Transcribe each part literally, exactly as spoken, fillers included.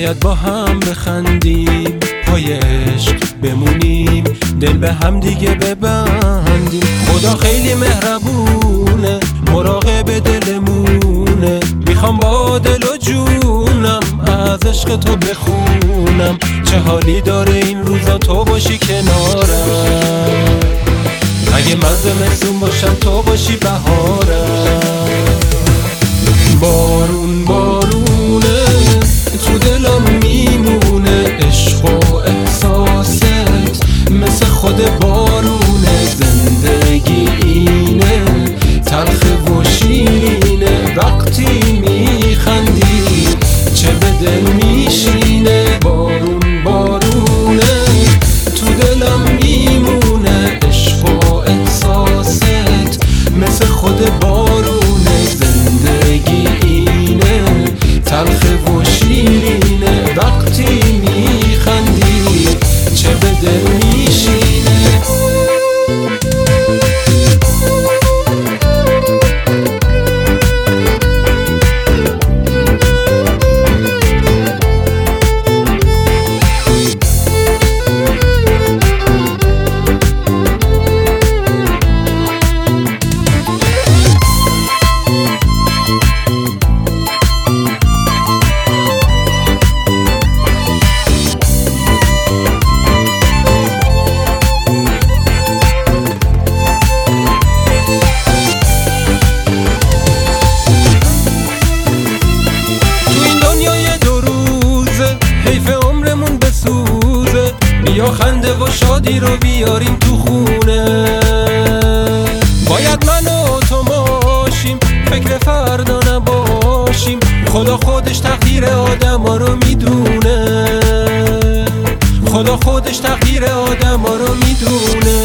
باید با هم بخندیم، پای عشق بمونیم، دل به هم دیگه ببندیم. خدا خیلی مهربونه، مراقب دلمونه، میخوام با دل و جونم از عشق تو بخونم. چه حالی داره این روزا تو باشی کنارم، اگه من زمستون باشم تو باشی بهارم. بارون بارونه تو دلم میمونه، عشق و احساست مثل خود بارونه. زندگی اینه تلخ و شیرینه، وقتی میخندی چه به دل میشینه. بارون بارونه تو دلم میمونه، عشق و احساست مثل خود بارونه. زندگی اینه تلخ و شیرینه، وقتی میخندی چه به دل میشینه. بیا خنده و شادی رو بیاریم تو خونه، باید من و تو باشیم، فکر فردا نباشیم. خدا خودش تقدیر آدم ها رو میدونه، خدا خودش تقدیر آدم ها رو میدونه.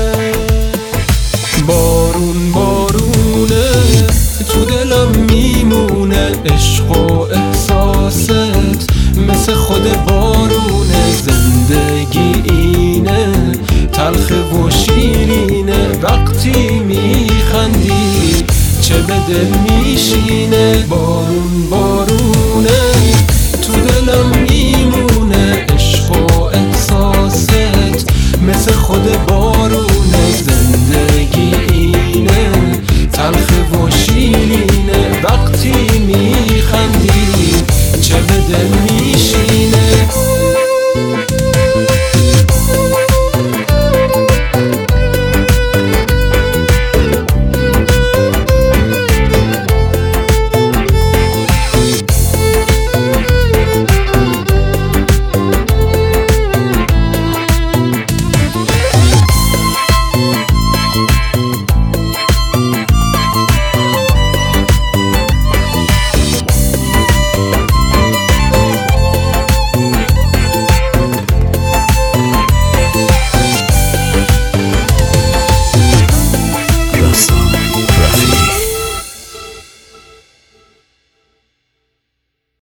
بارون بارونه تو دلم میمونه، عشق و احساست مثل خود بارونه. زندگی اینه تلخ و شیرینه، وقتی میخندی چه به دل می